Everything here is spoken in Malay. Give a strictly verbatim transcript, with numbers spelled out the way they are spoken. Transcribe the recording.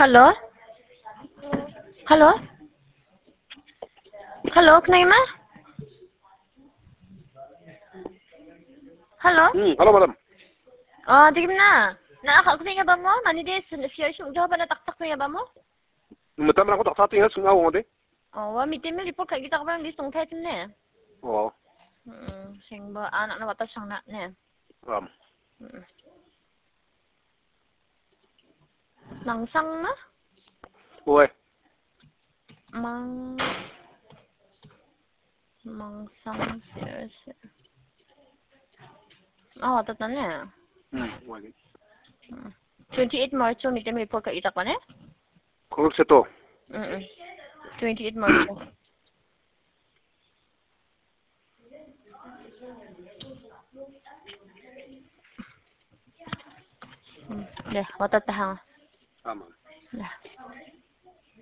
Halo? Halo? Halo, kenapa? Halo? Hmm, halo madam. Oh, di gimana? Nah, ako kaya ba mo? Mani di, siya siya udah ba nataktak kaya ba mo? Mata man ako tak sating ha sungaw ngode. Oh, wa mitin mo report kay kita ko bang di sung thai ne. Oh. Hmm, sing ba anak na wata sang na ne. Um. Hmm. Nang sang na? Oi. Mang Mang sang siya siya. Oh, wata na ne. Hmm, oi. twenty-eight March so mitin mo report kay kita ko ne? Kung seto. Mm. twenty-eight March. Hmm. Ya, wata ta ha. Aman. Ya.